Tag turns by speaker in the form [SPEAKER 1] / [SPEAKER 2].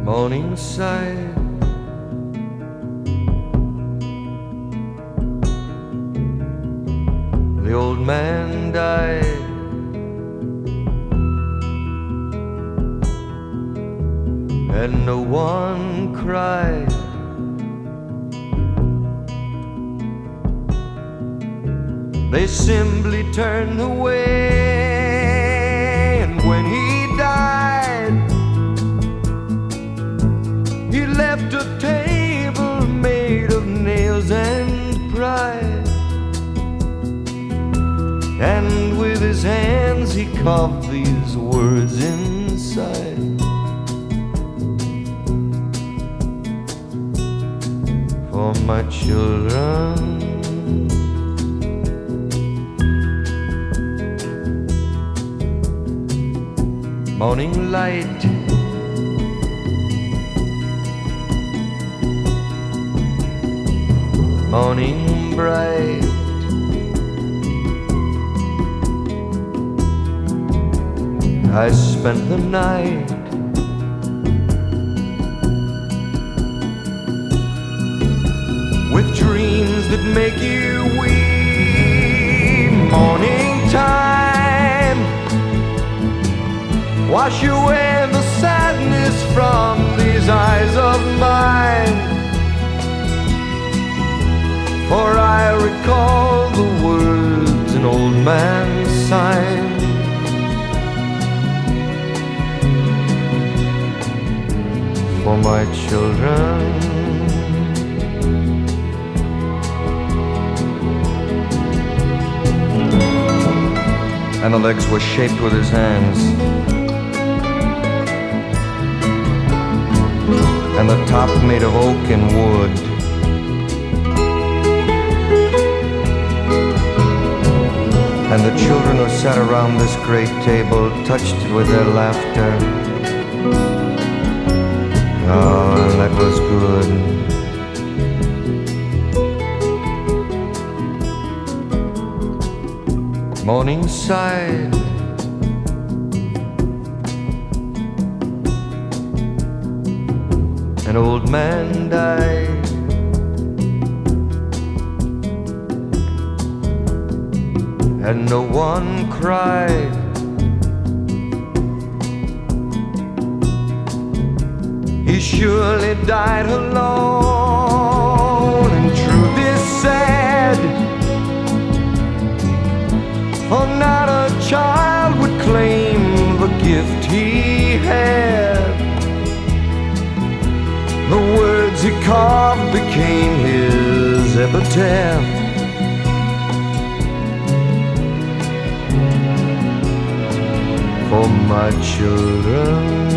[SPEAKER 1] Morningside. The old man died. And no one cried. They simply turned away. And when he died, he left a table made of nails and pride. And with his hands he carved these words inside. For my children, morning light, morning bright, I spent the night with dreams that make you weep. Morning time, wash away the sadness from these eyes of mine. For I recall the words an old man signed. For my children, and the legs were shaped with his hands, and the top made of oak and wood. And the children who sat around this great table touched it with their laughter. Oh, that was good. Morningside, an old man died. And no one cried. He surely died alone, and truth is said, for not a child would claim the gift he had. The words he carved became his epitaph. For my children,